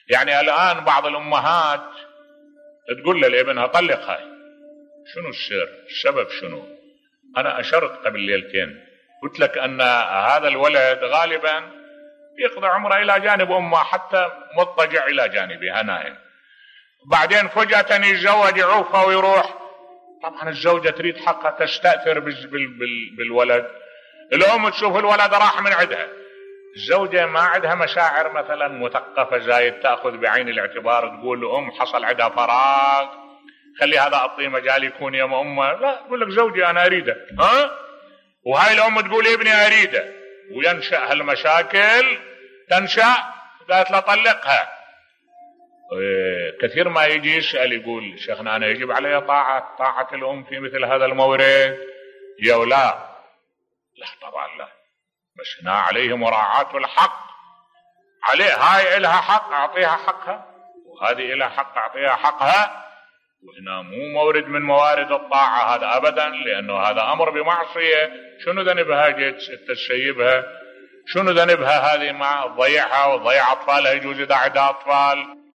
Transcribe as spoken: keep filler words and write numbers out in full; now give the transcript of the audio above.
يعني الآن بعض الأمهات تقول لابنها طلق هاي. شنو السر؟ السبب شنو؟ أنا أشرت قبل ليلتين قلت لك أن هذا الولد غالبا يقضي عمره إلى جانب أمه، حتى مضطجع إلى جانبها نائم، بعدين فجأة يتزوج يعوفها ويروح. طبعا الزوجة تريد حقها، تستأثر بالولد. الأم تشوف الولد راح من عندها. الزوجة ما عندها مشاعر مثلا مثقفة زايد تأخذ بعين الاعتبار، تقول لأم حصل عندها فراغ خلي هذا أعطيه مجال يكون يم أمه. لا، تقول لك زوجي أنا أريده، ها؟ وهاي الأم تقول ابني أريده، وينشأ هالمشاكل تنشأ. قالت له طلقها. كثير ما يجي يسأل يقول شيخنا أنا يجب علي طاعة طاعة الأم في مثل هذا المورد يا ولا؟ لا طبعا لا، بس هنا عليه مراعاة الحق. عليه هاي إلها حق أعطيها حقها، وهذه إلها حق أعطيها حقها. وهنا مو مورد من موارد الطاعة هذا أبدا، لأنه هذا أمر بمعصية. شنو ذنبها جيت تسيبها؟ شنو ذنبها هذه؟ مع ضيعها وضيع أطفالها، يجوز إذا عندها أطفال